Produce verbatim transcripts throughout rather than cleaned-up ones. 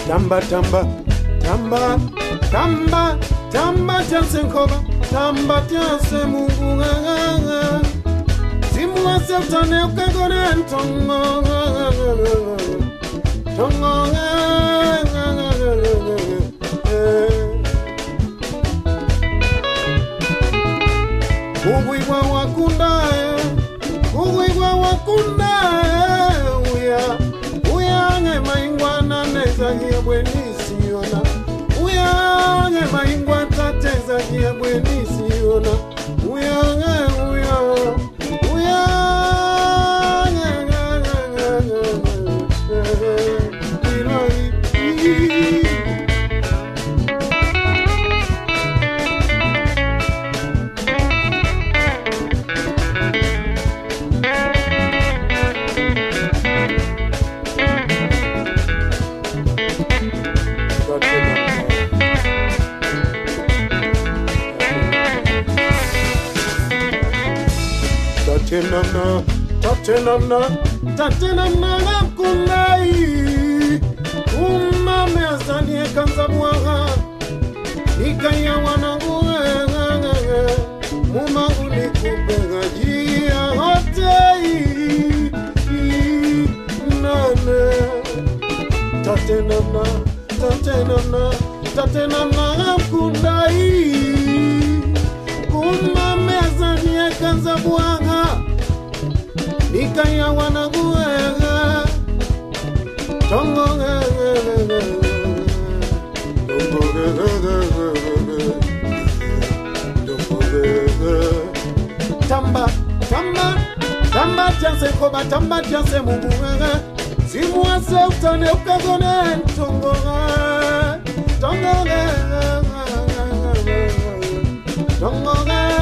Tamba tamba tamba tamba tamba janse koba tamba janse mungu simu aseptane ukagone tongo tongo Kuguigwa wakunda Kuguigwa wakunda Uya Uya nge maingwa na neza hiya bwenisi yona Uya nge maingwa tateza hiya bwenisi yona Uya nge uya Uya nge nge nge nge nge nge Tatenamna, tatenamna, tatenamna kunai Umame azanie kanzabuaga Nikaya wanangu Mumangu nikupega jia hotei Nane Tatenamna, tatenamna, tatenamna kunai Umame azanie kanzabuaga Nikaya wanaguega Tongo Tamba, tamba, tamba janse koba tamba janse munguega Simu ase utane ukagone tongo Tongo Tongo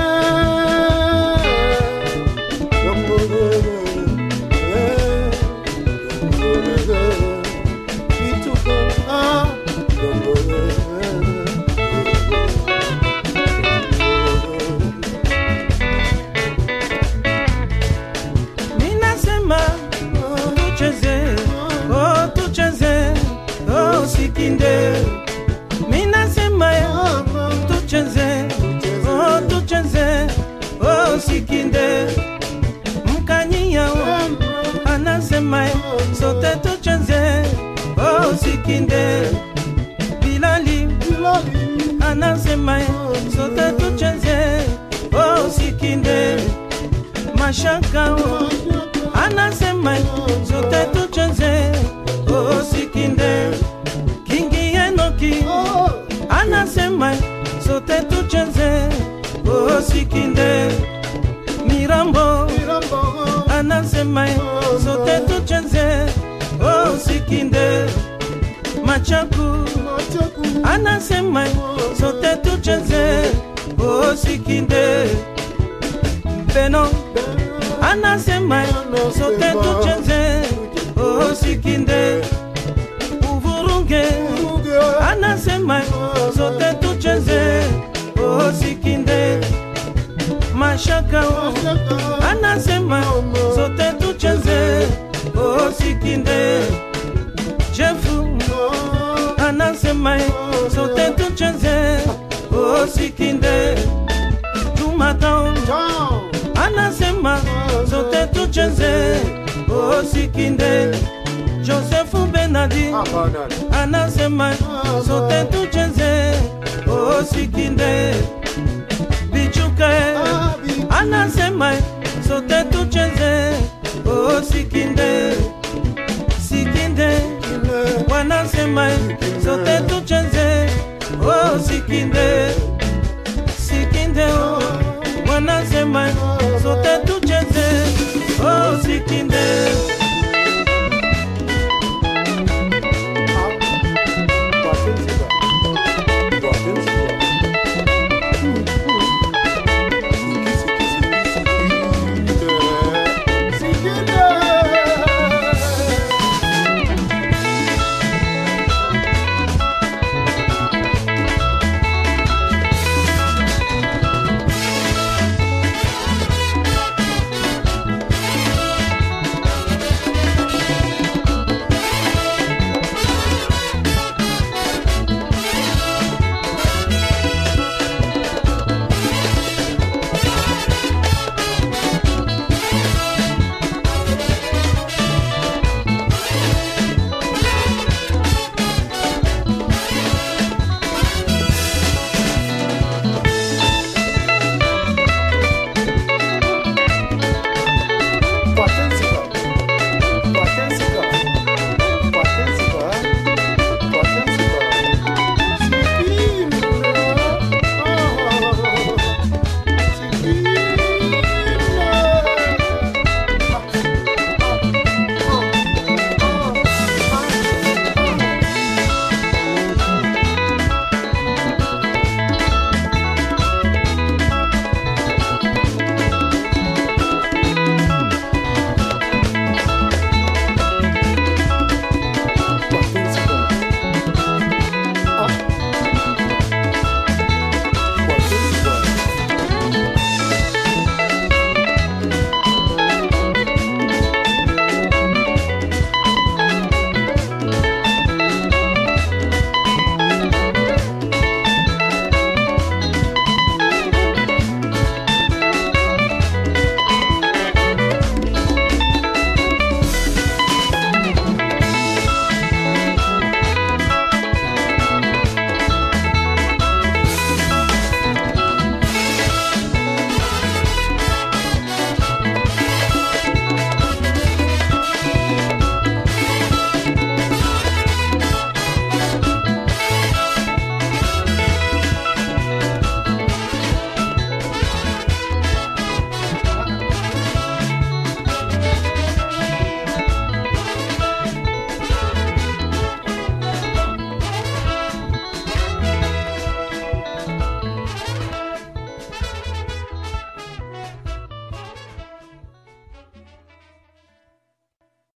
Sikinde mkanyia anasema sote tuchenze oh sikinde Bilali anasema sote tuchenze oh sikinde Mashaka anasema sote tuchenze oh sikinde Kingi Enoki anasema sote tuchenze oh sikinde Mirambo, anasema sote tuchenze oh sikinde Machaku, anasema sote tuchenze oh sikinde Beno, anasema sote tuchenze oh sikinde Uvurunge, anasema sote tuchenze oh sikinde Mashaka anasema sote tucheze oh sikinde Jefu anasema sote tucheze oh sikinde Jumatao anasema sote tucheze oh sikinde Josefu Benadi anasema sote tucheze oh sikinde Anasema sote tucheze oh sikinde Sikinde wanasema